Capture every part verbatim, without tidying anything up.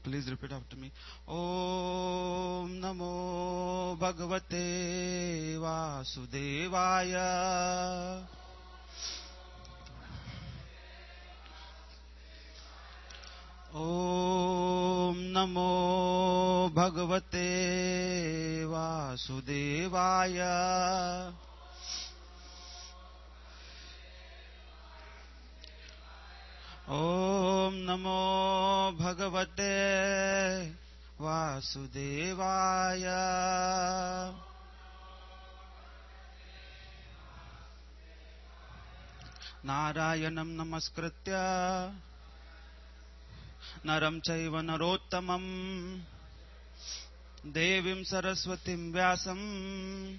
Please repeat after me. Om Namo Bhagavate Vasudevaya. Om Namo Bhagavate Vasudevaya. Om Namo Bhagavate Vasudevaya. Narayanam Namaskritya Naram Chaiva Narottamam Devim Saraswatim Vyasam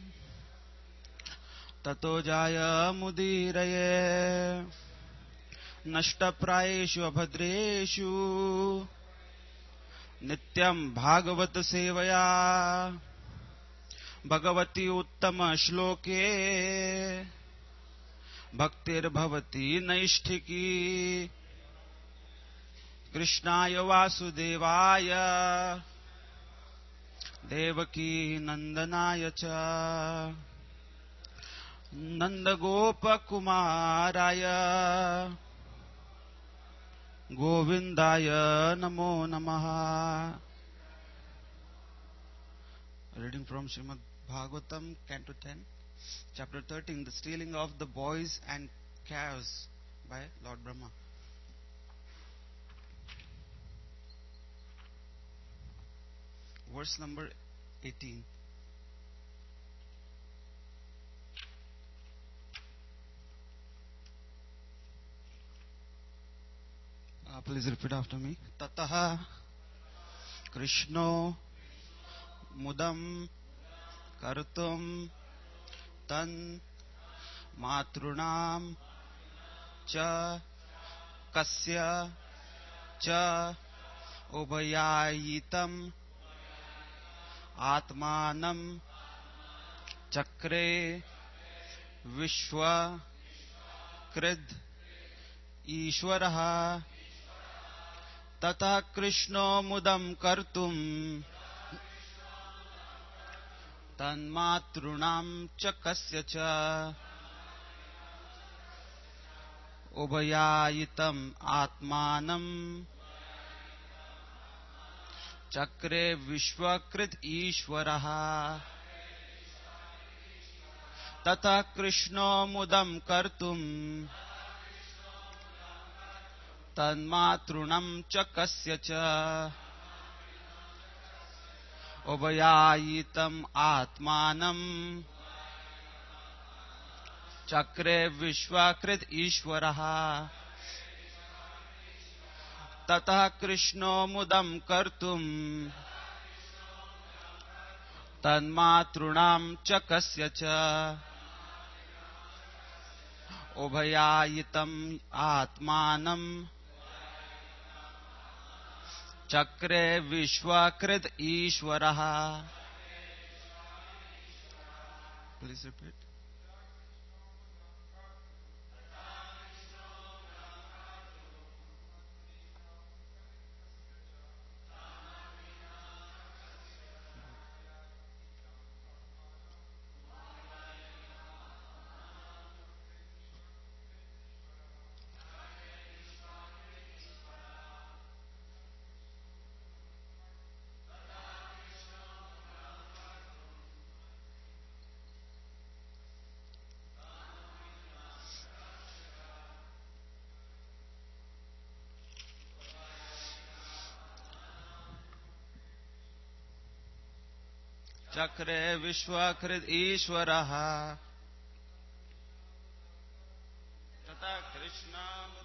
Tato Jaya Mudiraye Nashtaprayeshu Abhadreshu Nityam Bhagavat Sevaya Bhagavati Uttama Shloke Bhaktir Bhavati Naishtiki Krishnaya Vasudevaya Devaki Nandanaya Cha Nandagopa Kumaraya Govindaya Namo Namaha. Reading from Srimad Bhagavatam, Canto ten, Chapter thirteen, The Stealing of the Boys and Calves by Lord Brahma. Verse number eighteen. Uh, please repeat after me. Tataha Krishno Mudam Kartum Tan Matrunam Cha Kasya Cha Ubhayayitam Atmanam Chakre Vishwa Krid Ishwaraha Tata Krishno Mudam Kartum Tanmatrunam Chakasya Cha Ubhayayitam Atmanam Chakre Vishwakrit Ishwaraha Tata Krishno Mudam Kartum Tanmatrunam Chakasya Cha Ubhayayitam Atmanam Chakre Vishwakrit Ishwaraha Tata Krishno Mudam Kartum Tanmatrunam Chakasya Cha Ubhayayitam Atmanam Chakre Vishwakrit Ishwaraha. Please repeat. Chakre Vishwakrit Ishwaraha Tata Krishna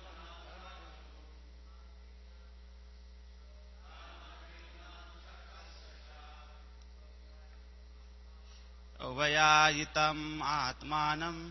Ubhayayitam Atmanam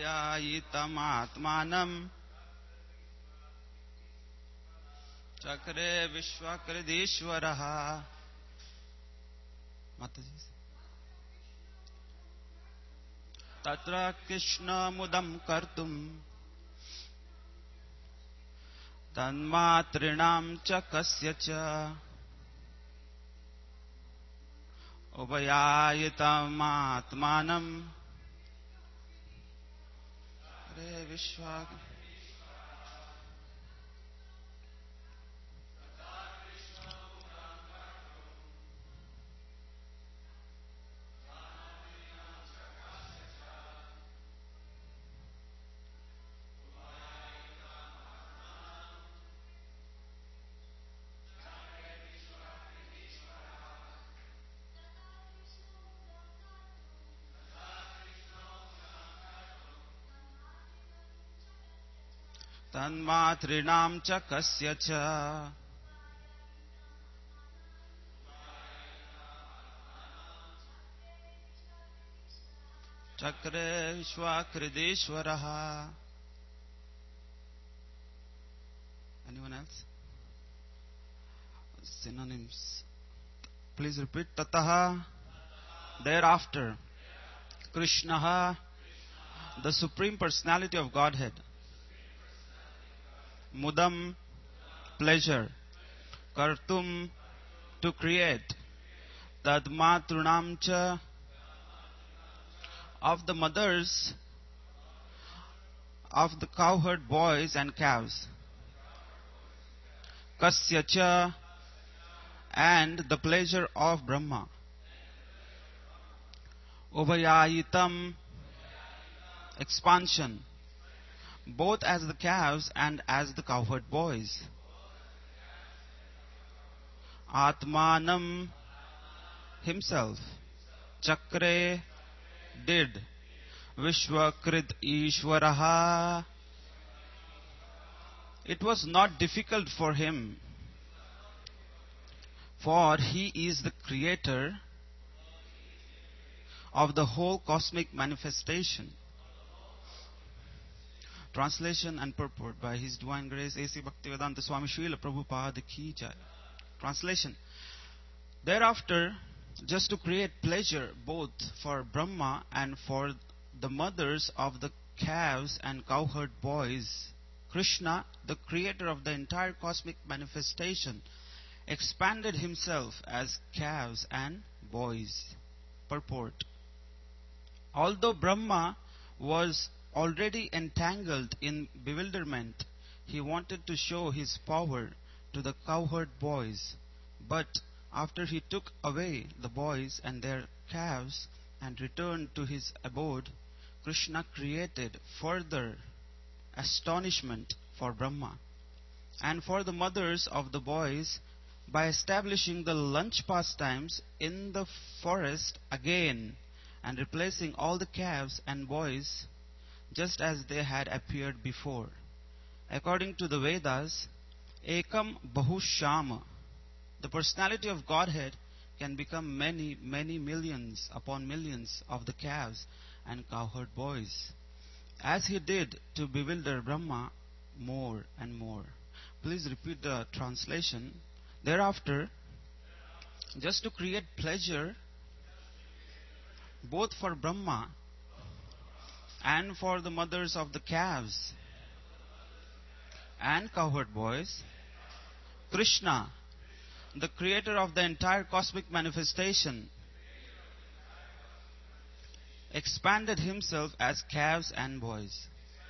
Ubhayayitam Chakre Vishwakridishwaraha. Mataji. Tatra Krishna Mudam Kartum Tanmatrinam Chakasya Cha Ubhayayitam Atmanam Re Vishwak. Tanmatrinam Chakasya Cha Chakre Vishwakridishwaraha. Anyone else? Synonyms. Please repeat. Tataha, thereafter. Krishnaha, the Supreme Personality of Godhead. Mudam, pleasure. Kartum, to create. Tadmatrunam cha, of the mothers of the cowherd boys and calves. Kasya cha, and the pleasure of Brahma. Ubhayayitam, expansion, both as the calves and as the cowherd boys. Atmanam, himself. Chakre, did. Vishwakrit Ishwaraha, it was not difficult for him, for he is the creator of the whole cosmic manifestation. Translation and purport by His Divine Grace A C Bhaktivedanta Swami Srila Prabhupada Ki Jai. Translation. Thereafter, just to create pleasure both for Brahma and for the mothers of the calves and cowherd boys, Krishna, the creator of the entire cosmic manifestation, expanded himself as calves and boys. Purport. Although Brahma was already entangled in bewilderment, he wanted to show his power to the cowherd boys. But after he took away the boys and their calves and returned to his abode, Krishna created further astonishment for Brahma and for the mothers of the boys by establishing the lunch pastimes in the forest again and replacing all the calves and boys just as they had appeared before. According to the Vedas, Ekam Bahushama, the personality of Godhead can become many, many millions upon millions of the calves and cowherd boys, as he did to bewilder Brahma more and more. Please repeat the translation. Thereafter, just to create pleasure both for Brahma and for the mothers of the calves and cowherd boys, Krishna, the creator of the entire cosmic manifestation, expanded himself as calves and boys.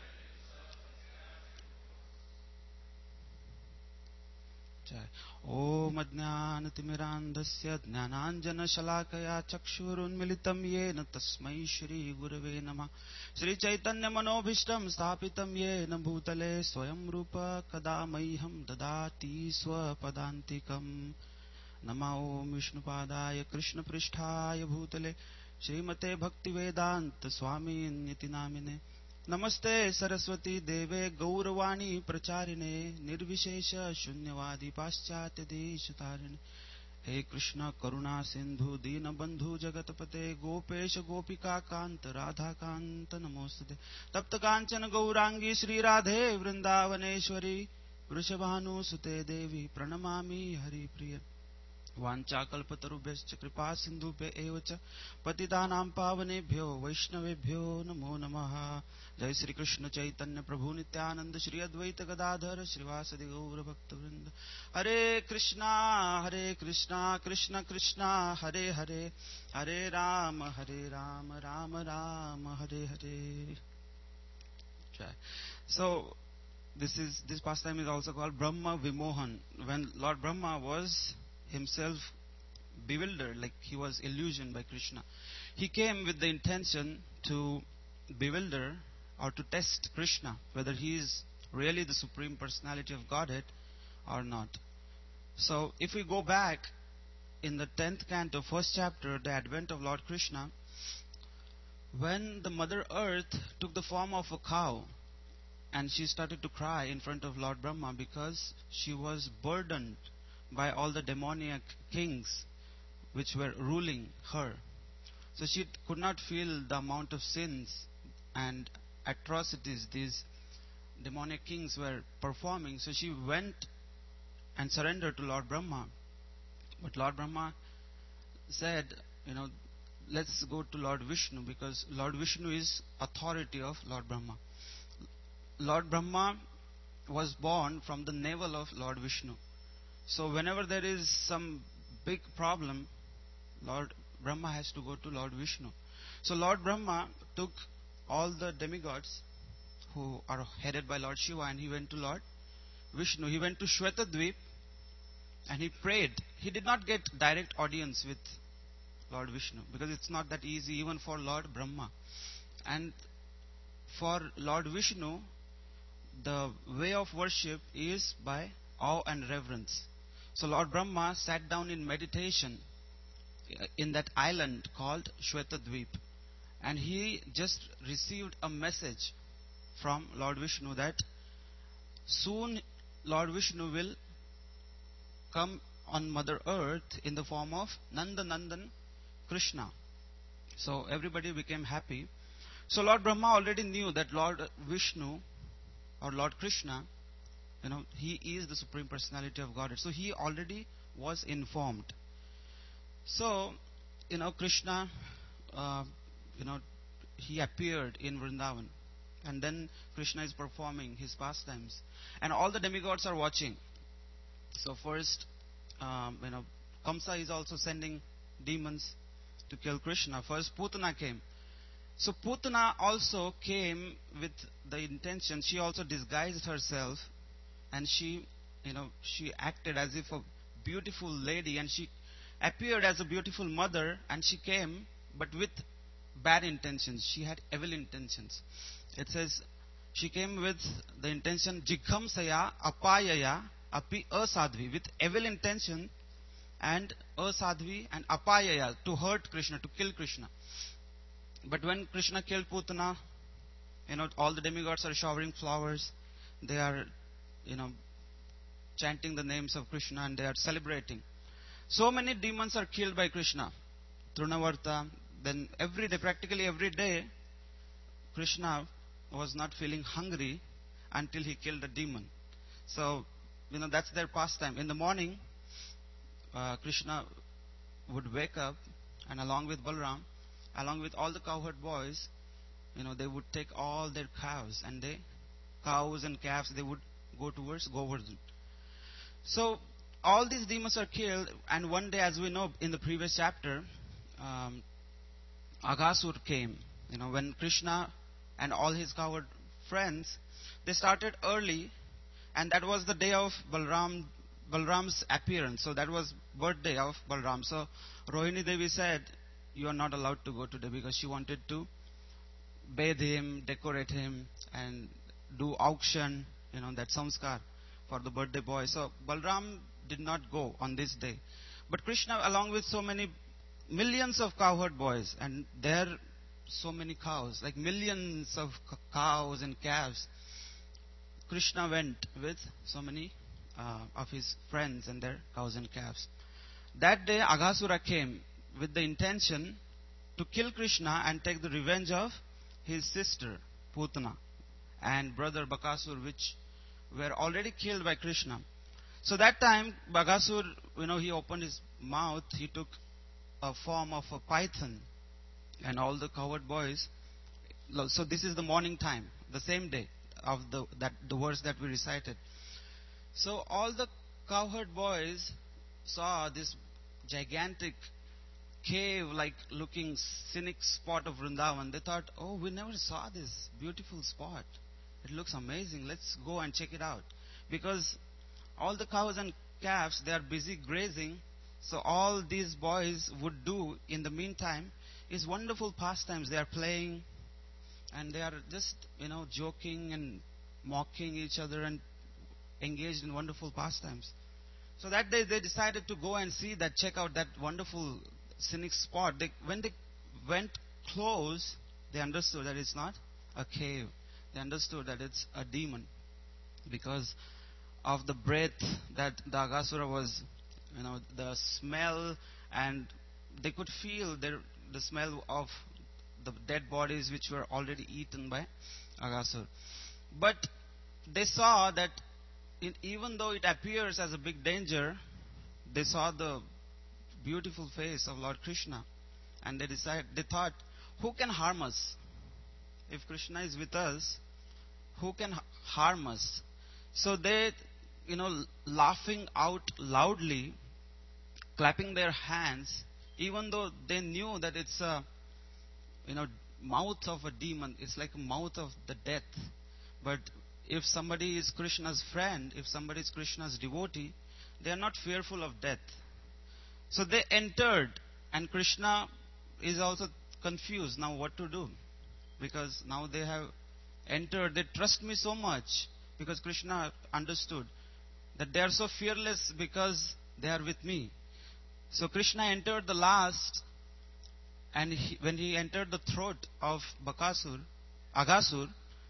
Om Ajnanatimirandasya Jnananjana Shalakaya Chakshurunmilitam Yena Tasmai Shri Gurave Namah Shri Chaitanya Manobhishtam Sthapitam Yena Bhutale Swayam Rupa Kadamaiham Dadati Swapadantikam Nama Om Vishnupadaya Krishna Pristhaya Bhutale Srimate Bhaktivedanta Swami Niti Namine Namaste Saraswati Deve Gauravani Pracharine Nirvishesha Shunyavadi Paschatya Deshatarine हे कृष्ण करुणा सिंधु दीन बंधु जगतपते गोपेश गोपिका कांत राधा कांत नमोस्तुते तप्त कांचन गौरांगी श्री राधे वृंदावनेश्वरी वृषभानुसुते देवी प्रणमामि हरिप्रिय वाञ्छाकल्पतरुभ्यश्च कृपा सिन्धुभ्य एव च पतितानां पावनेभ्यो वैष्णवेभ्यो नमो नमः। जय श्री कृष्ण चैतन्य प्रभु नित्यानंद श्री अद्वैत गदाधर श्रीवासदि गौर भक्तवृंद। हरे कृष्णा हरे कृष्णा कृष्ण कृष्णा हरे हरे हरे राम हरे Ram Ram Ram Hare Hare. So this is this pastime is also called Brahma Vimohan. When Lord Brahma was himself bewildered, like he was illusioned by Krishna, he came with the intention to bewilder or to test Krishna whether he is really the Supreme Personality of Godhead or not. So if we go back in the tenth canto, first chapter, the advent of Lord Krishna, when the Mother Earth took the form of a cow and she started to cry in front of Lord Brahma because she was burdened by all the demoniac kings which were ruling her. So she could not feel the amount of sins and atrocities these demoniac kings were performing. So she went and surrendered to Lord Brahma. But Lord Brahma said, you know, let's go to Lord Vishnu, because Lord Vishnu is authority of Lord Brahma. Lord Brahma was born from the navel of Lord Vishnu. So whenever there is some big problem, Lord Brahma has to go to Lord Vishnu. So Lord Brahma took all the demigods who are headed by Lord Shiva and he went to Lord Vishnu. He went to Shvetadvip and he prayed. He did not get direct audience with Lord Vishnu because it's not that easy even for Lord Brahma. And for Lord Vishnu, the way of worship is by awe and reverence. So Lord Brahma sat down in meditation in that island called Shvetadvip, and he just received a message from Lord Vishnu that soon Lord Vishnu will come on Mother Earth in the form of Nanda Nandan Krishna. So everybody became happy. So Lord Brahma already knew that Lord Vishnu or Lord Krishna, you know, he is the Supreme Personality of Godhead. So he already was informed. So, you know, Krishna, uh, you know, he appeared in Vrindavan. And then Krishna is performing his pastimes. And all the demigods are watching. So first, um, you know, Kamsa is also sending demons to kill Krishna. First, Putana came. So Putana also came with the intention, she also disguised herself and she, you know, she acted as if a beautiful lady and she appeared as a beautiful mother and she came but with bad intentions. She had evil intentions. It says she came with the intention Jighamsaya Apayaya Api Asadvi, with evil intention and Asadvi and Apayaya, to hurt Krishna, to kill Krishna. But when Krishna killed Putana, you know, all the demigods are showering flowers. They are, you know, chanting the names of Krishna and they are celebrating. So many demons are killed by Krishna. Trunavarta, then every day, practically every day, Krishna was not feeling hungry until he killed a demon. So, you know, that's their pastime. In the morning, uh, Krishna would wake up and along with Balram, along with all the cowherd boys, you know, they would take all their cows and they, cows and calves, they would go towards Govardhan. So all these demons are killed, and one day, as we know in the previous chapter, um, Aghasur came. You know, when Krishna and all his cowherd friends, they started early, and that was the day of Balram, Balram's appearance. So that was birthday of Balram. So Rohini Devi said, you are not allowed to go today, because she wanted to bathe him, decorate him, and do auction, you know, that samskar for the birthday boy. So Balram did not go on this day. But Krishna, along with so many millions of cowherd boys, and there are so many cows, like millions of cows and calves, Krishna went with so many uh, of his friends and their cows and calves. That day Aghasura came with the intention to kill Krishna and take the revenge of his sister Putana and brother Bakasur, which were already killed by Krishna. So that time Bakasur, you know, he opened his mouth, he took a form of a python, and all the cowherd boys. So this is the morning time, the same day of the that the verse that we recited. So all the cowherd boys saw this gigantic cave like looking scenic spot of Vrindavan. They thought, oh, we never saw this beautiful spot. It looks amazing. Let's go and check it out. Because all the cows and calves, they are busy grazing. So all these boys would do in the meantime is wonderful pastimes. They are playing and they are just, you know, joking and mocking each other and engaged in wonderful pastimes. So that day they decided to go and see that, check out that wonderful scenic spot. They, when they went close, they understood that it's not a cave. They understood that it's a demon because of the breath that the Aghasura was, you know, the smell, and they could feel their, the smell of the dead bodies which were already eaten by Aghasur. But they saw that in, even though it appears as a big danger, they saw the beautiful face of Lord Krishna, and they decided, they thought, who can harm us? If Krishna is with us, who can harm us? So they, you know, laughing out loudly, clapping their hands, even though they knew that it's a, you know, mouth of a demon. It's like a mouth of the death. But if somebody is Krishna's friend, if somebody is Krishna's devotee, they are not fearful of death. So they entered, and Krishna is also confused now what to do, because now they have entered. They trust me so much, because Krishna understood that they are so fearless because they are with me. So Krishna entered the last, and he, when he entered the throat of Bakasur, Aghasur,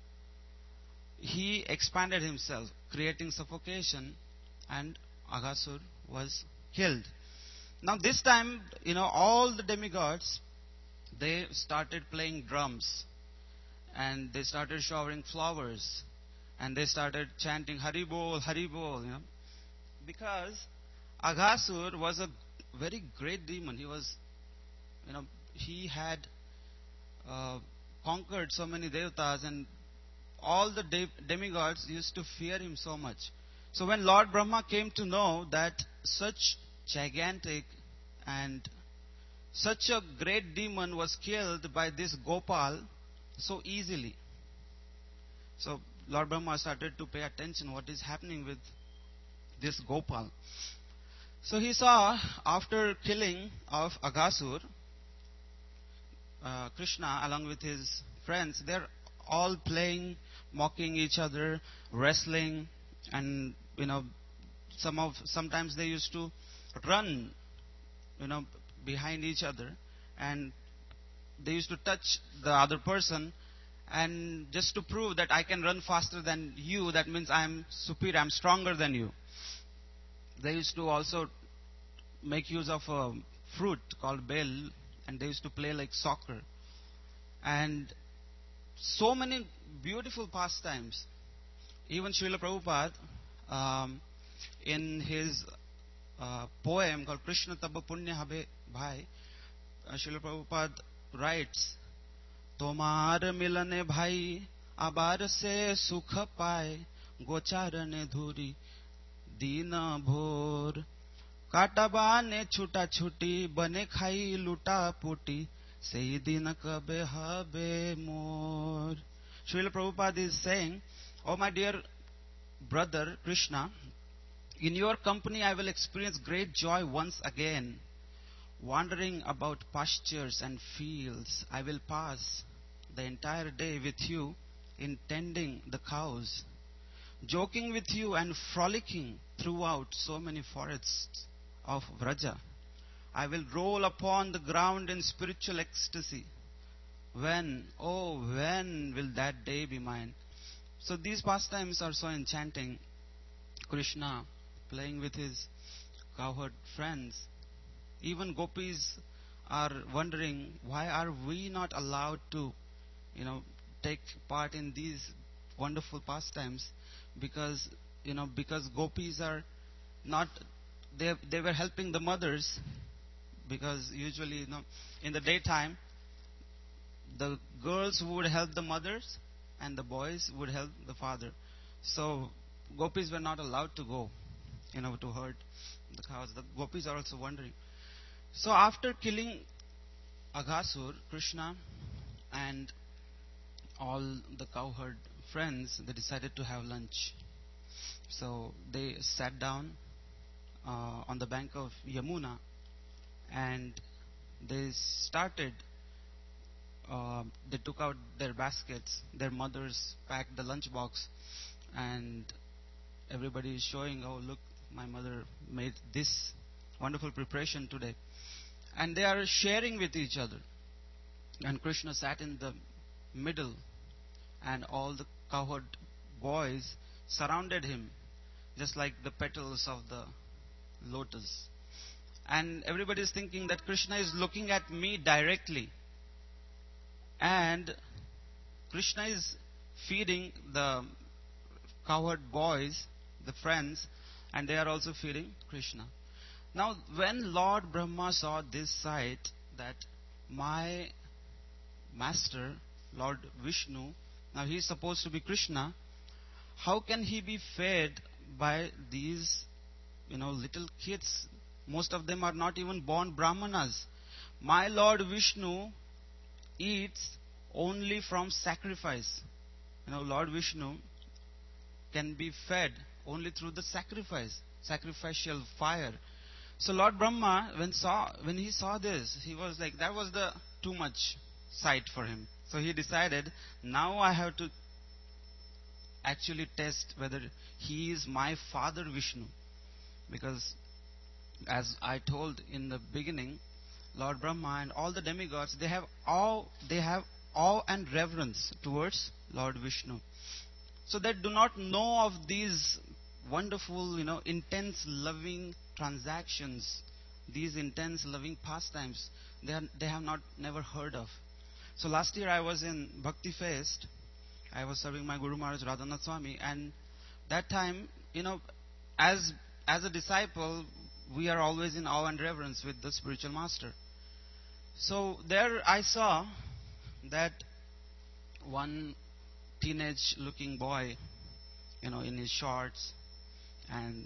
he expanded himself, creating suffocation, and Aghasur was killed. Now this time, you know, all the demigods, they started playing drums, and they started showering flowers, and they started chanting Hari Bol, Hari Bol, you know, because Aghasur was a very great demon. He was, you know, he had uh, conquered so many devatas, and all the de- demigods used to fear him so much. So when Lord Brahma came to know that such gigantic and such a great demon was killed by this Gopal so easily, so Lord Brahma started to pay attention what is happening with this Gopal. So he saw, after killing of Aghasur, uh, Krishna along with his friends, they're all playing, mocking each other, wrestling, and you know, some of sometimes they used to run, you know, behind each other, and they used to touch the other person, and just to prove that I can run faster than you, that means I'm superior, I'm stronger than you. They used to also make use of a fruit called bel, and they used to play like soccer, and so many beautiful pastimes. Even Srila Prabhupada, um, in his uh, poem called Krishna Tabba Punya Habe Bhai, uh, Srila Prabhupada writes, Tomar milane bhai abar se sukha paye gocharane dhuri dina bhor काटाबा ने छूटा छूटी बने खाई लूटा पुटी सही दिन कबे हबे मोर. Srila Prabhupada is saying, oh my dear brother Krishna, in your company I will experience great joy once again. Wandering about pastures and fields, I will pass the entire day with you in tending the cows, joking with you and frolicking throughout so many forests of Vraja. I will roll upon the ground in spiritual ecstasy. When, oh, when will that day be mine? So these pastimes are so enchanting. Krishna playing with his cowherd friends, Even gopis are wondering, why are we not allowed to, you know, take part in these wonderful pastimes? Because, you know, because gopis are not, they, they were helping the mothers, because usually, you know, in the daytime, the girls would help the mothers and the boys would help the father. So gopis were not allowed to go, you know, to herd the cows. The gopis are also wondering. So after killing Aghasur, Krishna and all the cowherd friends, they decided to have lunch. So they sat down uh, on the bank of Yamuna, and they started, uh, they took out their baskets, their mothers packed the lunch box, and everybody is showing, oh, look, my mother made this wonderful preparation today. And they are sharing with each other. And Krishna sat in the middle, and all the cowherd boys surrounded him, just like the petals of the lotus. And everybody is thinking that Krishna is looking at me directly. And Krishna is feeding the cowherd boys, the friends, and they are also feeding Krishna. Now, when Lord Brahma saw this sight, that my master, Lord Vishnu, now he is supposed to be Krishna, how can he be fed by these, you know, little kids? Most of them are not even born Brahmanas. My Lord Vishnu eats only from sacrifice. You know, Lord Vishnu can be fed only through the sacrifice, sacrificial fire. So Lord Brahma, when saw when he saw this, he was like, that was the too much sight for him. So he decided, now I have to actually test whether he is my father Vishnu. Because as I told in the beginning, Lord Brahma and all the demigods, they have awe, they have awe and reverence towards Lord Vishnu. So they do not know of these wonderful, you know, intense loving transactions, these intense loving pastimes. They are, they have not never heard of. So last year I was in Bhakti Fest. I was serving my Guru Maharaj Radhanath Swami, and that time, you know, as as a disciple, we are always in awe and reverence with the spiritual master. So there I saw that one teenage looking boy, you know, in his shorts and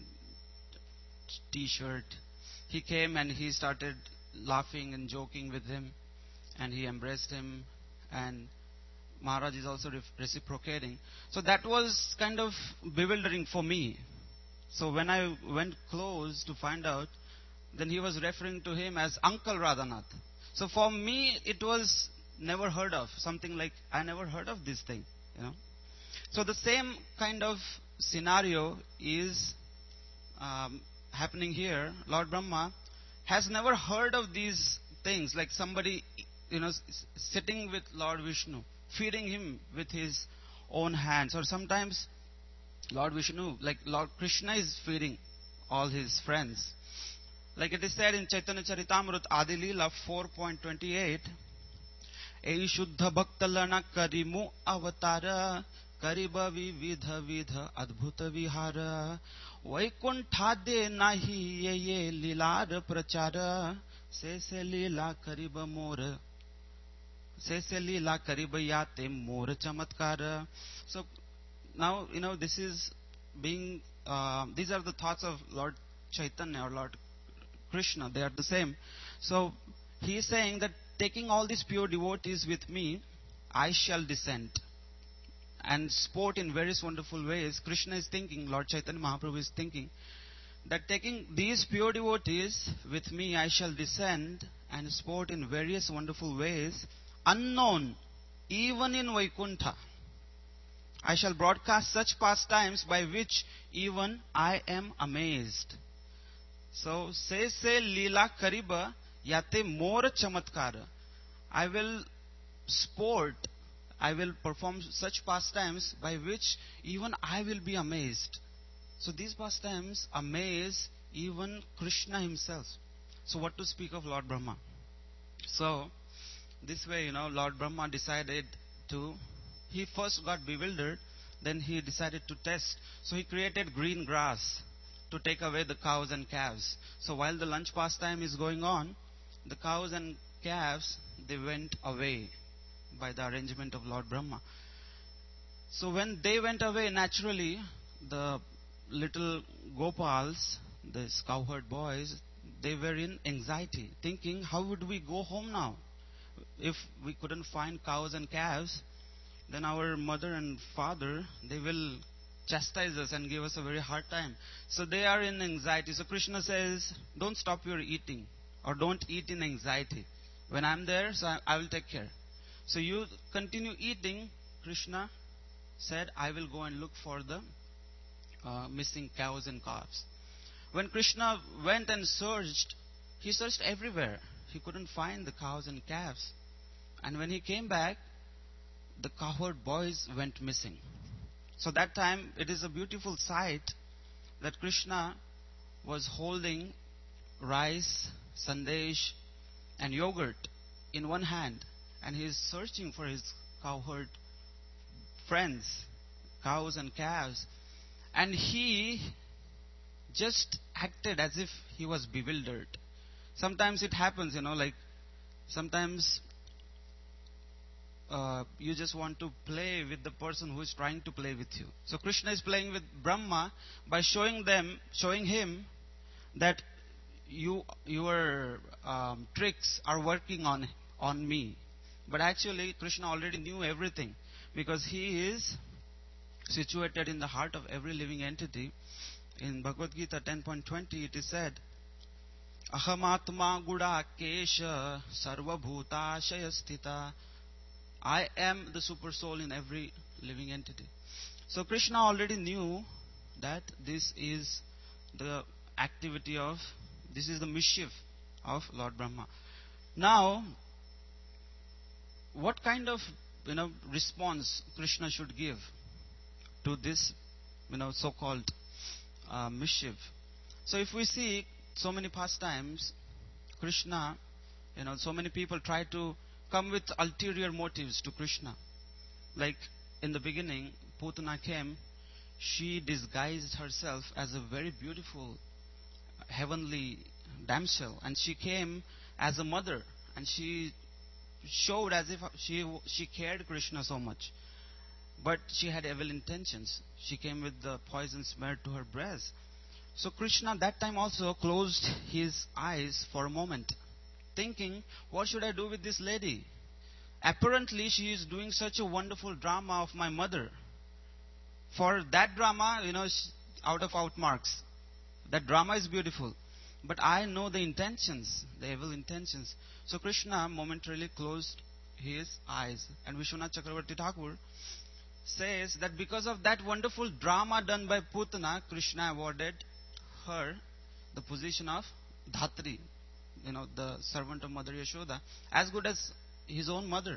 t-shirt, he came and he started laughing and joking with him, and he embraced him, and Maharaj is also reciprocating. So that was kind of bewildering for me. So when I went close to find out, then he was referring to him as Uncle Radhanath. So for me, it was never heard of. Something like, I never heard of this thing, you know. So the same kind of scenario is um, happening here. Lord Brahma has never heard of these things, like somebody, you know, sitting with Lord Vishnu, feeding him with his own hands. Or sometimes Lord Vishnu, like Lord Krishna, is feeding all his friends. Like it is said in Chaitanya Charitamrita Adi Leela four point twenty-eight, Ei Shuddha Bhakta Lana Karimu Avatara Kariba Vividha Vidha Adbhuta Vihara Vaikuntade Nahi Ye Ye Lilar Prachara Se Se Lila Kariba Mora Se Se Lila Kariba Yate Mora Chamatkara. So now, you know, this is being, uh, these are the thoughts of Lord Chaitanya or Lord Krishna. They are the same. So he is saying that taking all these pure devotees with me, I shall descend and sport in various wonderful ways. Krishna is thinking, Lord Chaitanya Mahaprabhu is thinking, that taking these pure devotees with me, I shall descend and sport in various wonderful ways, unknown even in Vaikuntha. I shall broadcast such pastimes by which even I am amazed. So, se se lila kariba yate more chamatkara. I will sport, I will perform such pastimes by which even I will be amazed. So these pastimes amaze even Krishna himself. So what to speak of Lord Brahma? So this way, you know, Lord Brahma decided to, he first got bewildered, then he decided to test. So he created green grass to take away the cows and calves. So while the lunch pastime is going on, the cows and calves, they went away by the arrangement of Lord Brahma. So when they went away, naturally, the little Gopals, these cowherd boys, they were in anxiety, thinking, how would we go home now? If we couldn't find cows and calves, then our mother and father, they will chastise us and give us a very hard time. So they are in anxiety. So Krishna says, don't stop your eating, or don't eat in anxiety. When I'm there, so I, I will take care. So you continue eating. Krishna said, I will go and look for the uh, missing cows and calves. When Krishna went and searched, he searched everywhere. He couldn't find the cows and calves. And when he came back, the cowherd boys went missing. So that time, it is a beautiful sight that Krishna was holding rice, sandesh, and yogurt in one hand, and he is searching for his cowherd friends, cows and calves. And he just acted as if he was bewildered. Sometimes it happens, you know, like sometimes uh, you just want to play with the person who is trying to play with you. So Krishna is playing with Brahma by showing them, showing him that you, your um, tricks are working on on me. But actually, Krishna already knew everything, because he is situated in the heart of every living entity. In Bhagavad Gita ten point twenty, it is said, Ahamatma guda kesha sarva bhuta shayastita. I am the super soul in every living entity. So Krishna already knew that this is the activity of, this is the mischief of Lord Brahma. Now, what kind of, you know, response Krishna should give to this, you know, so-called uh, mischief? So if we see so many pastimes, Krishna, you know, so many people try to come with ulterior motives to Krishna. Like in the beginning, Putana came, she disguised herself as a very beautiful heavenly damsel, and she came as a mother, and she showed as if she she cared Krishna so much. But she had evil intentions. She came with the poison smeared to her breast. So Krishna that time also closed his eyes for a moment, thinking, what should I do with this lady? Apparently she is doing such a wonderful drama of my mother. For that drama, you know, out of out marks. That drama is beautiful. But I know the intentions, the evil intentions. So Krishna momentarily closed his eyes. And Vishwanath Chakravarti Thakur says that because of that wonderful drama done by Putana, Krishna awarded her the position of Dhatri, you know, the servant of Mother Yashoda, as good as his own mother.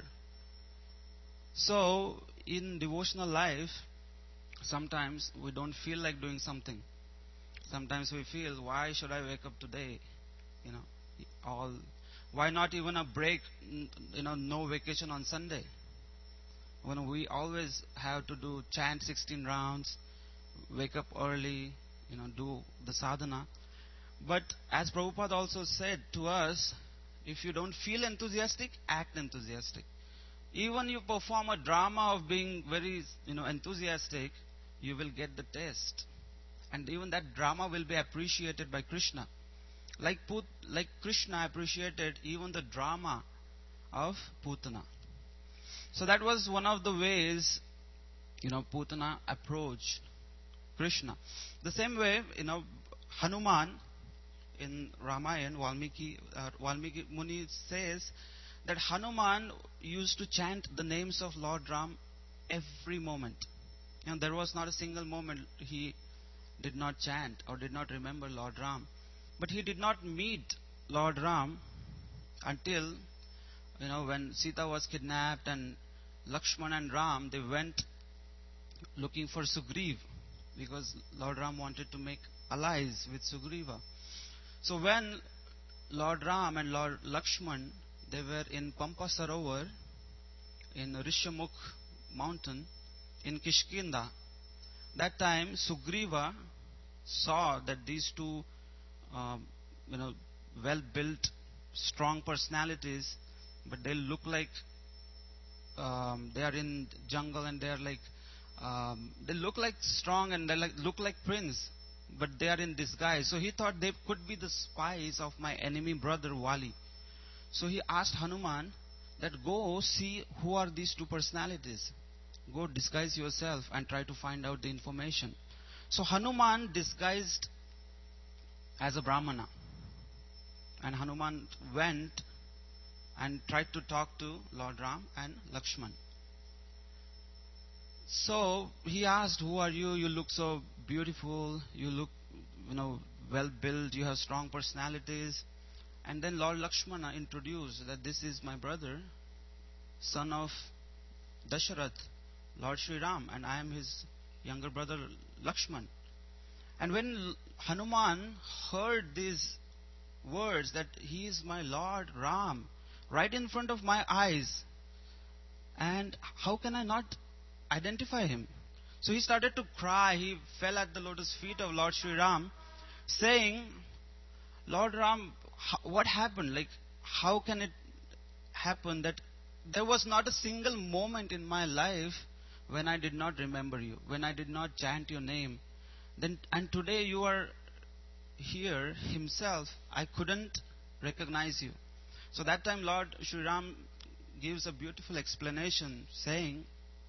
So, in devotional life, sometimes we don't feel like doing something. Sometimes we feel, why should I wake up today? You know, all, why not even a break, you know, no vacation on Sunday? When we always have to do chant sixteen rounds, wake up early, you know, do the sadhana. But as Prabhupada also said to us, if you don't feel enthusiastic, act enthusiastic. Even you perform a drama of being very, you know, enthusiastic, you will get the taste. And even that drama will be appreciated by Krishna. Like Put, like Krishna appreciated even the drama of Putana. So that was one of the ways, you know, Putana approached Krishna. The same way, you know, Hanuman in Ramayana, Valmiki, uh, Valmiki Muni says that Hanuman used to chant the names of Lord Ram every moment. And there was not a single moment he did not chant or did not remember Lord Ram. But he did not meet Lord Ram until, you know, when Sita was kidnapped and Lakshman and Ram, they went looking for Sugriv, because Lord Ram wanted to make allies with Sugriva. So when Lord Ram and Lord Lakshman, they were in Pampa Sarovar in Rishamukh mountain in Kishkinda. That time Sugriva saw that these two, um, you know, well-built, strong personalities, but they look like um, they are in jungle and they are like um, they look like strong and they like, look like prince, but they are in disguise. So he thought they could be the spies of my enemy brother Wali. So he asked Hanuman that go see who are these two personalities. Go disguise yourself and try to find out the information. So Hanuman disguised as a Brahmana. And Hanuman went and tried to talk to Lord Ram and Lakshman. So he asked, who are you? You look so beautiful. You look, you know, well built. You have strong personalities. And then Lord Lakshmana introduced that this is my brother, son of Dasharath, Lord Sri Ram, and I am his younger brother Lakshman. And when Hanuman heard these words that he is my Lord Ram right in front of my eyes, and how can I not identify him? So he started to cry. He fell at the lotus feet of Lord Sri Ram, saying, Lord Ram, what happened? Like, how can it happen that there was not a single moment in my life when I did not remember you, when I did not chant your name? Then, and today you are here himself, I couldn't recognize you. So that time Lord Sri Ram gives a beautiful explanation saying,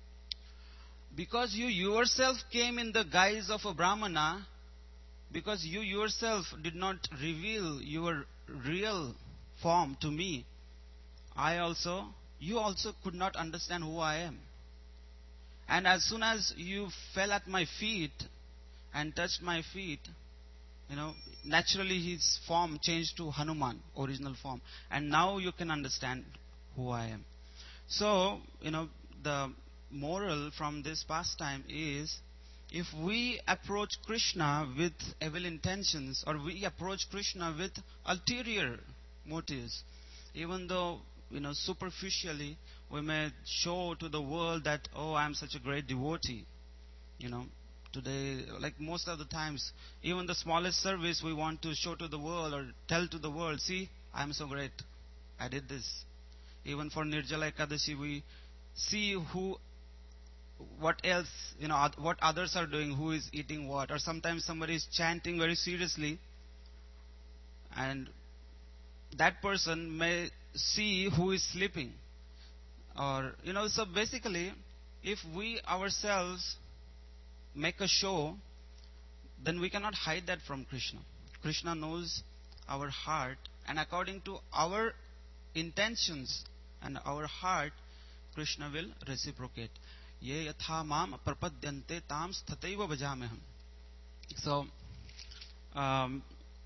because you yourself came in the guise of a Brahmana, because you yourself did not reveal your real form to me, I also, you also could not understand who I am. And as soon as you fell at my feet and touched my feet, you know, naturally his form changed to Hanuman, original form. And now you can understand who I am. So, you know, the moral from this pastime is, if we approach Krishna with evil intentions, or we approach Krishna with ulterior motives, even though, you know, superficially we may show to the world that, oh, I am such a great devotee, you know, today, like most of the times, even the smallest service we want to show to the world or tell to the world, see, I am so great, I did this. Even for Nirjala Ekadashi, we see who, what else, you know, what others are doing, who is eating what. Or sometimes somebody is chanting very seriously, and that person may see who is sleeping. Or, you know, so basically, if we ourselves make a show, then we cannot hide that from Krishna. Krishna knows our heart, and according to our intentions and our heart, Krishna will reciprocate. Ye yatha mam prapadyante tam sthataiva bhajameham. So, um,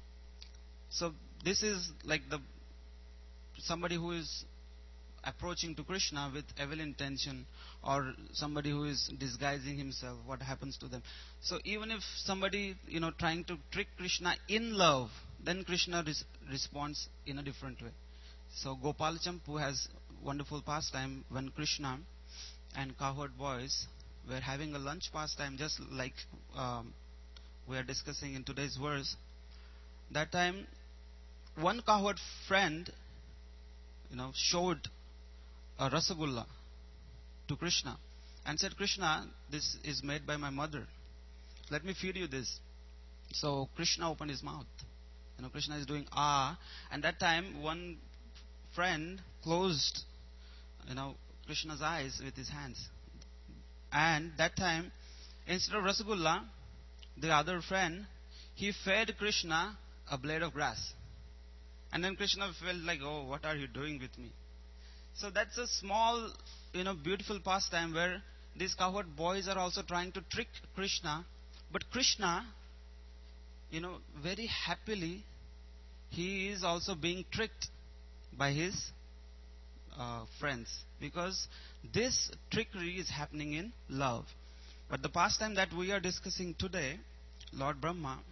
so this is like the somebody who is approaching to Krishna with evil intention, or somebody who is disguising himself, what happens to them? So even if somebody, you know, trying to trick Krishna in love, then Krishna res- responds in a different way. So Gopal Champu has wonderful pastime when Krishna and cowherd boys were having a lunch pastime, just like um, we are discussing in today's verse. That time, one cowherd friend, you know, showed a rasagulla to Krishna and said, Krishna, this is made by my mother. Let me feed you this. So Krishna opened his mouth. You know, Krishna is doing ah, and that time one friend closed, you know, Krishna's eyes with his hands. And that time, instead of rasagulla, the other friend, he fed Krishna a blade of grass. And then Krishna felt like, oh, what are you doing with me? So that's a small, you know, beautiful pastime where these cowherd boys are also trying to trick Krishna. But Krishna, you know, very happily, he is also being tricked by his uh, friends. Because this trickery is happening in love. But the pastime that we are discussing today, Lord Brahma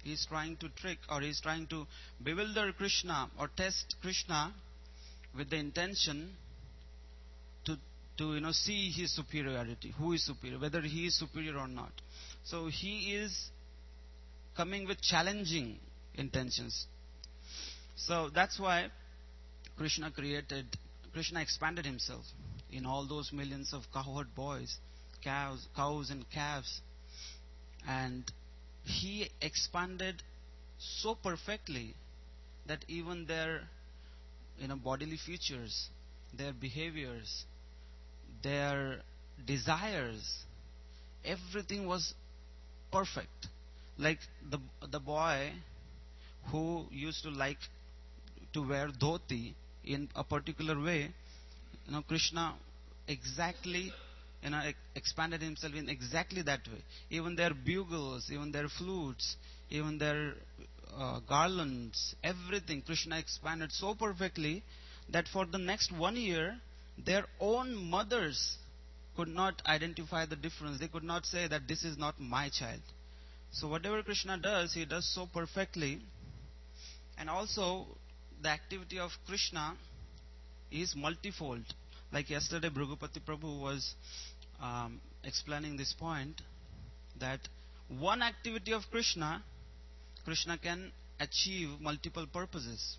He is trying to trick, or he is trying to bewilder Krishna or test Krishna with the intention to, to you know, see his superiority, who is superior, whether he is superior or not. So he is coming with challenging intentions. So that's why Krishna created, Krishna expanded himself in all those millions of cowherd boys, cows, cows and calves. And he expanded so perfectly that even their, you know, bodily features, their behaviors, their desires, everything was perfect. Like the the boy who used to like to wear dhoti in a particular way, you know, Krishna exactly, you know, expanded himself in exactly that way. Even their bugles, even their flutes, even their uh, garlands, everything Krishna expanded so perfectly that for the next one year, their own mothers could not identify the difference. They could not say that this is not my child. So whatever Krishna does, he does so perfectly. And also, the activity of Krishna is multifold. Like yesterday, Bhragupati Prabhu was um, explaining this point, that one activity of Krishna, Krishna can achieve multiple purposes.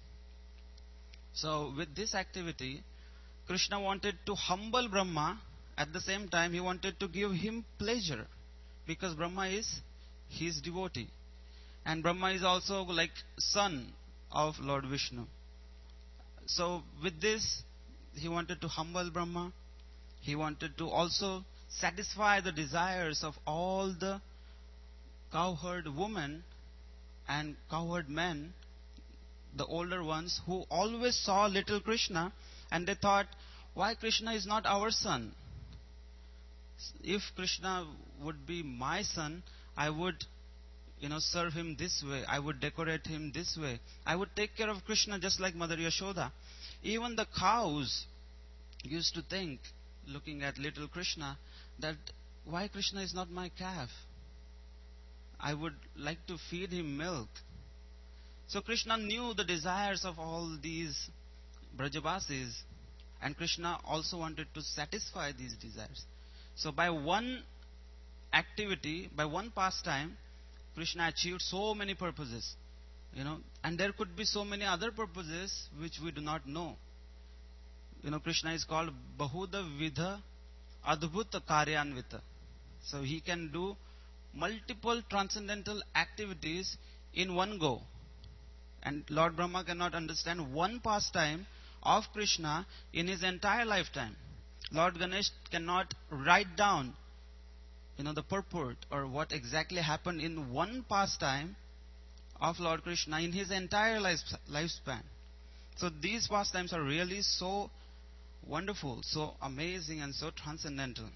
So with this activity, Krishna wanted to humble Brahma. At the same time, he wanted to give him pleasure, because Brahma is his devotee. And Brahma is also like son of Lord Vishnu. So with this, he wanted to humble Brahma. He wanted to also satisfy the desires of all the cowherd women and cowherd men, the older ones, who always saw little Krishna, and they thought, why Krishna is not our son? If Krishna would be my son, I would, you know, serve him this way. I would decorate him this way. I would take care of Krishna just like Mother Yashoda. Even the cows used to think, looking at little Krishna, that why Krishna is not my calf? I would like to feed him milk. So Krishna knew the desires of all these Brajavasis, and Krishna also wanted to satisfy these desires. So by one activity, by one pastime, Krishna achieved so many purposes. You know, and there could be so many other purposes which we do not know. You know, Krishna is called Bahuda Vidha Adbhuta Karyanvita. So he can do multiple transcendental activities in one go. And Lord Brahma cannot understand one pastime of Krishna in his entire lifetime. Lord Ganesh cannot write down, you know, the purport or what exactly happened in one pastime of Lord Krishna in his entire life, lifespan. So these pastimes are really so wonderful, so amazing, and so transcendental.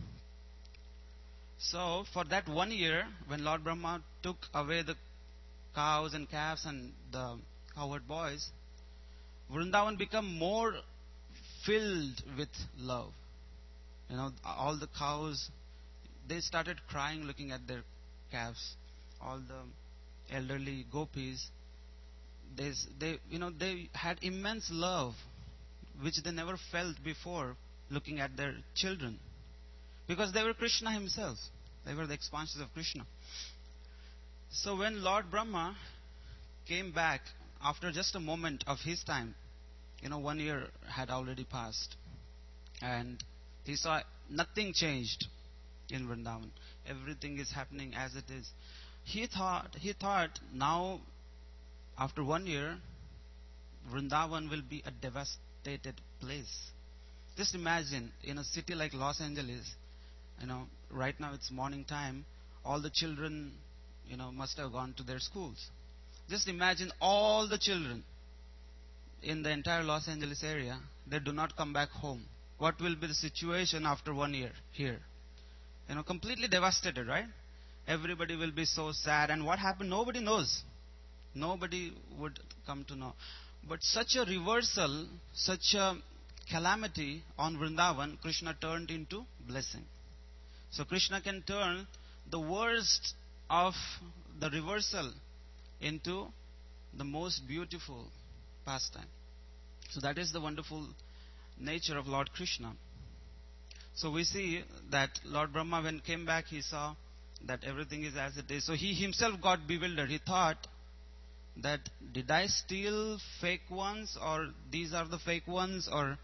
So for that one year, when Lord Brahma took away the cows and calves and the cowherd boys, Vrindavan became more filled with love. You know, all the cows, they started crying looking at their calves. All the elderly gopis, they, they, you know, they had immense love, which they never felt before looking at their children, because they were Krishna himself. They were the expansions of Krishna. So when Lord Brahma came back after just a moment of his time, you know, one year had already passed, and he saw nothing changed in Vrindavan. Everything is happening as it is. He thought, he thought now, after one year, Vrindavan will be a devastated place. Just imagine, in a city like Los Angeles, you know, right now it's morning time, all the children, you know, must have gone to their schools. Just imagine all the children in the entire Los Angeles area, they do not come back home. What will be the situation after one year here? You know, completely devastated, right? Everybody will be so sad. And what happened? Nobody knows. Nobody would come to know. But such a reversal, such a calamity on Vrindavan, Krishna turned into blessing. So Krishna can turn the worst of the reversal into the most beautiful pastime. So that is the wonderful nature of Lord Krishna. So we see that Lord Brahma, when came back, he saw that everything is as it is. So he himself got bewildered. He thought that, did I steal fake ones, or these are the fake ones, or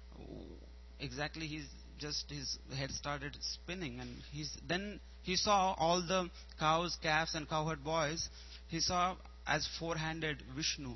exactly he's just, his head started spinning. And he's, then he saw all the cows, calves and cowherd boys, he saw as four-handed Vishnu.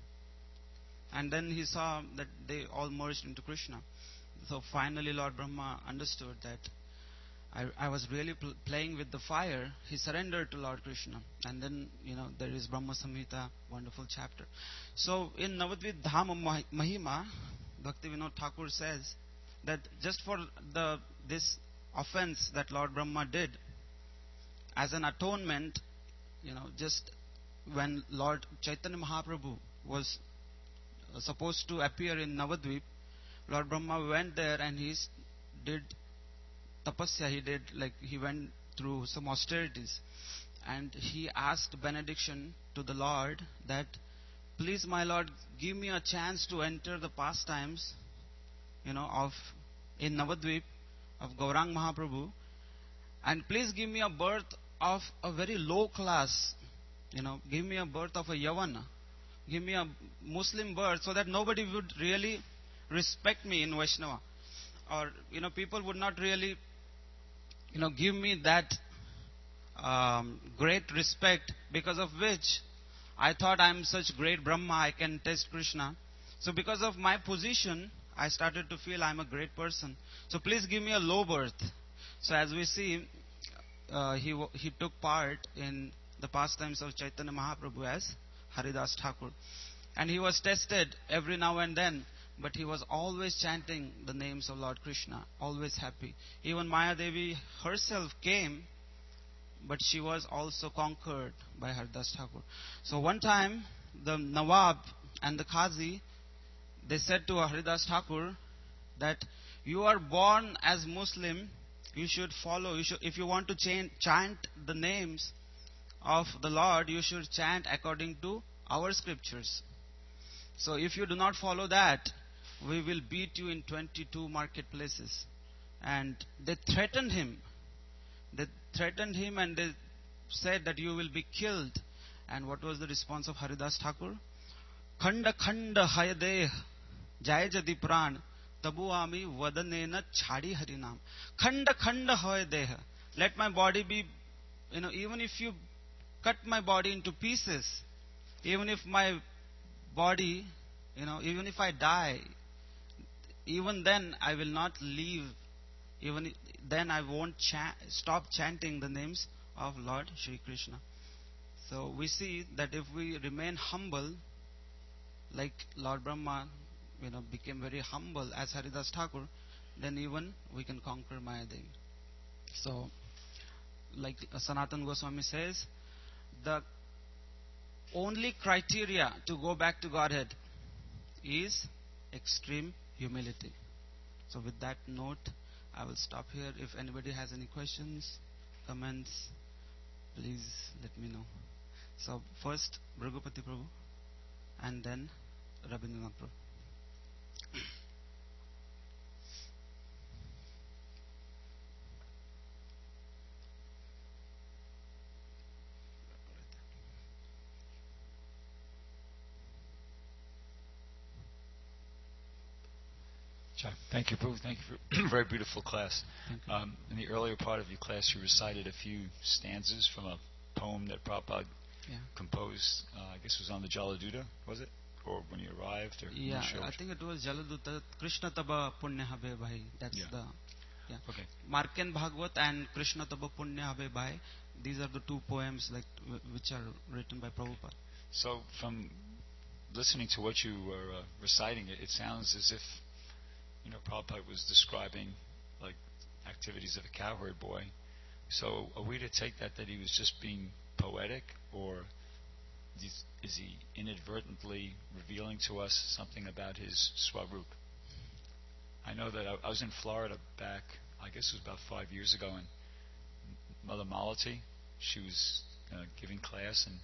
And then he saw that they all merged into Krishna. So finally Lord Brahma understood that I, I was really pl- playing with the fire. He surrendered to Lord Krishna. And then, you know, there is Brahma Samhita, wonderful chapter. So in Navadvip Dhama Mah- Mahima, Bhakti Vinod Thakur says that just for the this offense that Lord Brahma did, as an atonement, you know, just when Lord Chaitanya Mahaprabhu was supposed to appear in Navadvip, Lord Brahma went there and he did tapasya. He did, like, he went through some austerities, and he asked benediction to the Lord that, please, my Lord, give me a chance to enter the pastimes, you know, of in Navadvip of Gaurang Mahaprabhu, and please give me a birth of a very low class, you know, give me a birth of a Yavana, give me a Muslim birth, so that nobody would really respect me in Vaishnava, or, you know, people would not really, you know, give me that um, great respect, because of which I thought I am such great Brahma, I can test Krishna. So because of my position, I started to feel I am a great person. So please give me a low birth. So as we see, uh, he he took part in the pastimes of Chaitanya Mahaprabhu as Haridas Thakur, and he was tested every now and then, but he was always chanting the names of Lord Krishna, always happy. Even Maya Devi herself came, but she was also conquered by Haridas Thakur. So one time, the Nawab and the Qazi, they said to Haridas Thakur that, you are born as Muslim, you should follow, you should, if you want to chant, chant the names of the Lord, you should chant according to our scriptures. So if you do not follow that, we will beat you in twenty-two marketplaces. And they threatened him. They threatened him and they said that you will be killed. And what was the response of Haridas Thakur? Khanda khanda hayadeh jai jadi pran tabu ami vadanena chhadi harinam. Khanda khanda hayadeh. Let my body be, you know, even if you cut my body into pieces, even if my body, you know, even if I die, even then I will not leave. Even then I won't cha- stop chanting the names of Lord Shri Krishna. So we see that if we remain humble, like Lord Brahma, you know, became very humble as Haridas Thakur, then even we can conquer Mayadevi. So, like Sanatana Goswami says, the only criteria to go back to Godhead is extreme humility. So with that note, I will stop here. If anybody has any questions, comments, please let me know. So first Bhragupati Prabhu and then Rabindranath Prabhu. Thank you, Prabhu. Thank you for a very beautiful class. Um, in the earlier part of your class, you recited a few stanzas from a poem that Prabhupada yeah. composed. Uh, I guess it was on the Jaladuta, was it? Or when he arrived? Or yeah, I think it was Jaladuta. Krishna Taba Punya Habe Bhai. That's yeah. the... Yeah. Okay. Marken Bhagavad and Krishna Taba Punya Habe Bhai. These are the two poems like w- which are written by Prabhupada. So from listening to what you were uh, reciting, it, it sounds as if, you know, Prabhupada was describing like activities of a cowherd boy. So are we to take that that he was just being poetic, or is, is he inadvertently revealing to us something about his Swarup? I know that I, I was in Florida back, I guess it was about five years ago, and Mother Malati, she was uh, giving class, and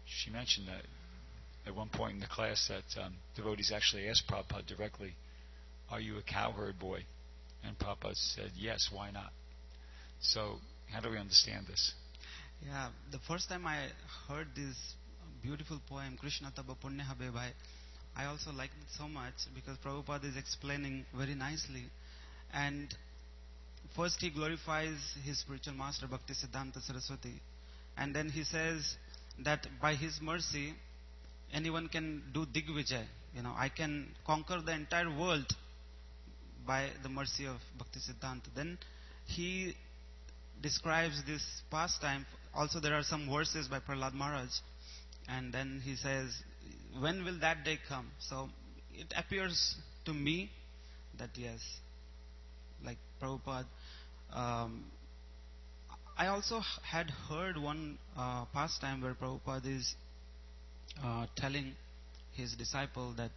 she mentioned that at one point in the class that um, devotees actually asked Prabhupada directly, "Are you a cowherd boy?" And Prabhupada said, "Yes, why not?" So, how do we understand this? Yeah, the first time I heard this beautiful poem, Krishna Taba Punya Habe Bhai, I also liked it so much because Prabhupada is explaining very nicely. And first he glorifies his spiritual master, Bhakti Siddhanta Saraswati. And then he says that by his mercy, anyone can do Digvijay. You know, I can conquer the entire world by the mercy of Bhakti Siddhanta. Then he describes this pastime. Also, there are some verses by Prahlad Maharaj. And then he says, when will that day come? So it appears to me that yes, like Prabhupada. Um, I also had heard one uh, pastime where Prabhupada is uh, telling his disciple that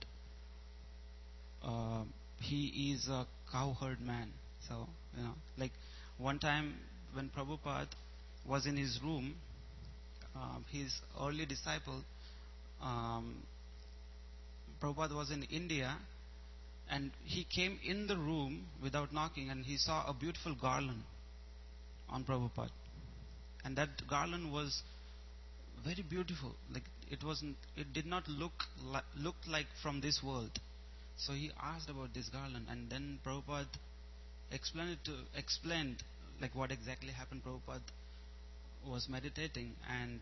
uh, he is a cowherd man. So, you know, like one time when Prabhupada was in his room, um, his early disciple, um, Prabhupada was in India, and he came in the room without knocking, and he saw a beautiful garland on Prabhupada. And that garland was very beautiful. Like it wasn't, it did not look li- look like from this world. So he asked about this garland, and then Prabhupada explained it to explained like what exactly happened. Prabhupada was meditating, and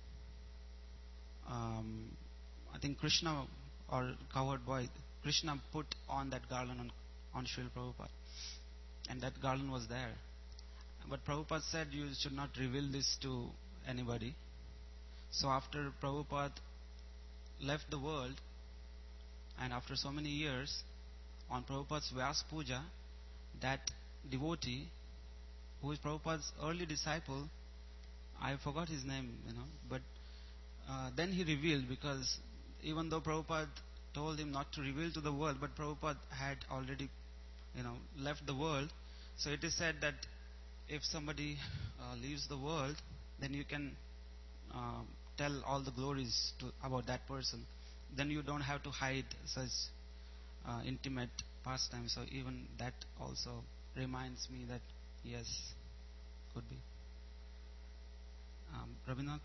um, I think Krishna or cowherd boy, Krishna put on that garland on on Srila Prabhupada, and that garland was there. But Prabhupada said you should not reveal this to anybody. So after Prabhupada left the world, and after so many years, on Prabhupada's Vyas Puja, that devotee, who is Prabhupada's early disciple, I forgot his name, you know, but uh, then he revealed, because even though Prabhupada told him not to reveal to the world, but Prabhupada had already, you know, left the world. So it is said that if somebody uh, leaves the world, then you can uh, tell all the glories to, about that person. Then you don't have to hide such uh, intimate pastime. So even that also reminds me that yes, could be. Um, Rabindranath?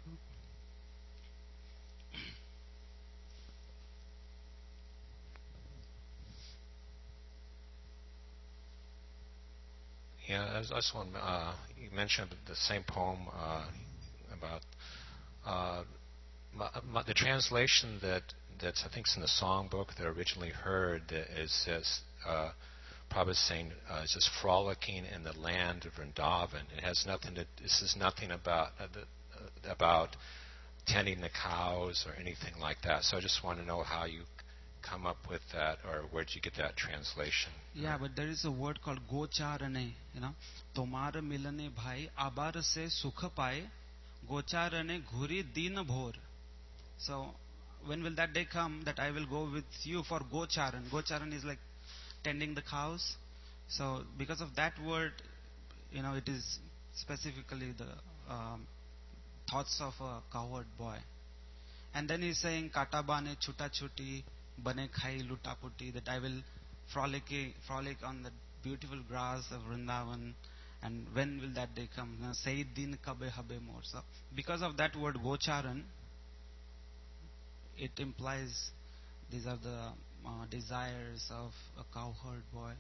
Yeah, I was- I just want uh, you mentioned the same poem uh, about uh, my, my, the translation that that's I think is in the songbook that I originally heard is says uh, probably saying uh, it's just frolicking in the land of Vrindavan. It has nothing to. This is nothing about uh, the, uh, about tending the cows or anything like that. So I just want to know how you come up with that, or where did you get that translation? Yeah, but there is a word called gocharane, you know. Tomar milane bhai abar se sukh paye, gocharane ghuri din bhor. So, when will that day come that I will go with you for gocharan? Gocharan is like tending the cows. So, because of that word, you know, it is specifically the um, thoughts of a cowherd boy. And then he's saying, Kata bane chuta chuti, bane khai luta puti, that I will frolic, frolic on the beautiful grass of Vrindavan. And when will that day come? Say din kabe habe more. So, because of that word gocharan, it implies these are the uh, desires of a cowherd boy.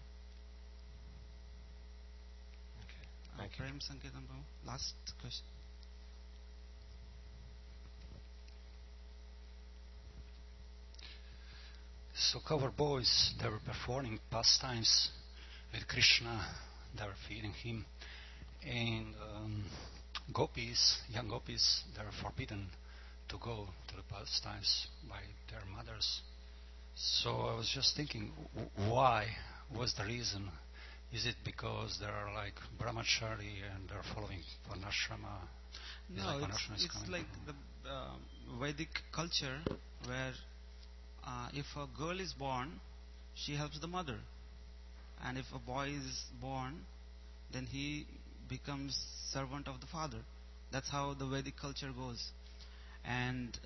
Okay, thank uh, you. Prem Sanketam, last question. So cover boys, they were performing pastimes with Krishna, they were feeding him, and um, gopis, young gopis, they were forbidden to go to the pastimes by their mothers. So I was just thinking, w- why was the reason? Is it because they are like brahmachari and they're following varnashrama? No, like it's, varnashrama is it's coming like from- the uh, Vedic culture where uh, if a girl is born, she helps the mother. And if a boy is born, then he becomes servant of the father. That's how the Vedic culture goes. And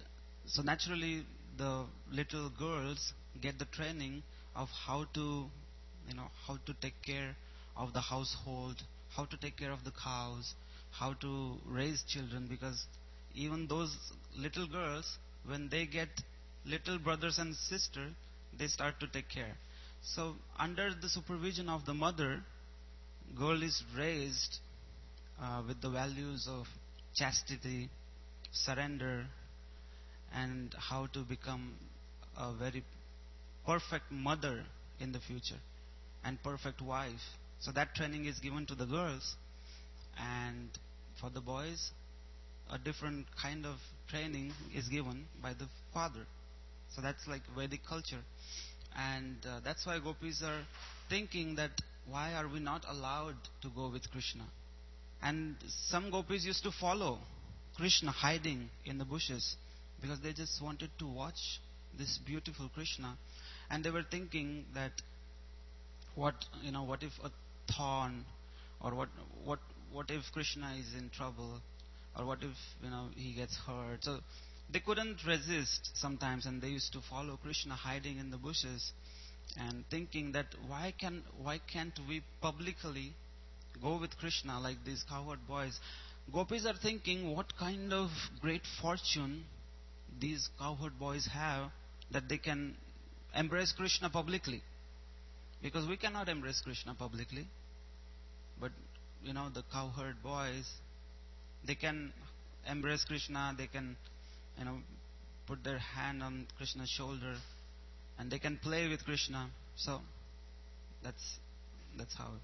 So naturally, the little girls get the training of how to, you know, how to take care of the household, how to take care of the cows, how to raise children, because even those little girls, when they get little brothers and sisters, they start to take care. So under the supervision of the mother, girl is raised uh, with the values of chastity, surrender, and how to become a very perfect mother in the future and perfect wife. So that training is given to the girls, and for the boys, a different kind of training is given by the father. So that's like Vedic culture, and uh, that's why gopis are thinking that why are we not allowed to go with Krishna? And some gopis used to follow Krishna hiding in the bushes because they just wanted to watch this beautiful Krishna, and they were thinking that what you know what if a thorn, or what what what if Krishna is in trouble, or what if you know he gets hurt. So they couldn't resist sometimes, and they used to follow Krishna hiding in the bushes and thinking that why can why can't we publicly go with Krishna like these cowherd boys. Gopis are thinking what kind of great fortune these cowherd boys have that they can embrace Krishna publicly, because we cannot embrace Krishna publicly, but you know the cowherd boys, they can embrace Krishna, they can you know put their hand on Krishna's shoulder, and they can play with Krishna. So that's that's how.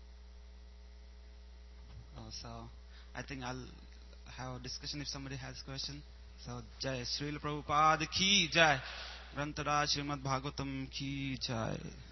Uh, so I think I'll have a discussion if somebody has a question. So Jai Srila Prabhupada ki Jai, Grantara Srimad Bhagavatam ki Jai.